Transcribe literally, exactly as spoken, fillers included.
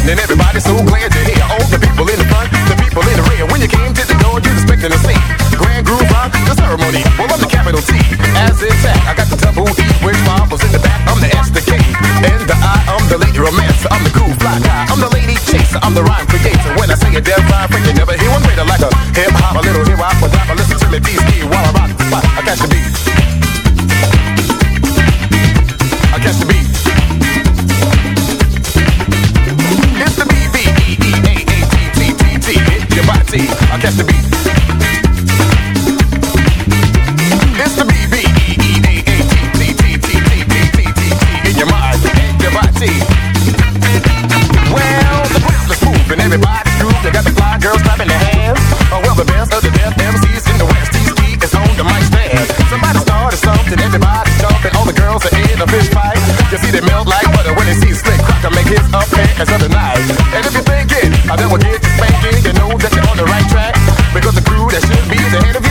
and everybody's so glad you're here. All the people in the front, the people in the rear. When you came to the door, you was expecting to see Grand Groove Rock, the ceremony. Well, I'm the capital T, as it's at. I got the double E with marbles in the back. I'm the S, the K, and the I. I'm the lady romancer. I'm the cool fly guy. I'm the lady chaser. I'm the rhyme creator. When I say a dead rhyme, freak, you never hear one greater like a hip hop, a little hip hop, a rapper. Listen to me, D C, while I rock the spot. I catch the beat. I catch the beat. It's the B B E E A A T T T T. Hit your body. I catch the beat. It's the B B E E A A T T T T T T T T in your mind and your body. Well, the ground is moving, everybody's grooving. They got the fly girls clapping their hands. Oh, well, the best of the deaf M Cs in the West. T-Ski is on the mic stand. Somebody started something, everybody's jumping. All the girls are in a fish fight. You see they melt like butter when they see Slick Crocker make his appearance of the night. And if you're thinking, I never get you spanking, you know that you're on the right track. Because the crew that should be is ahead of you.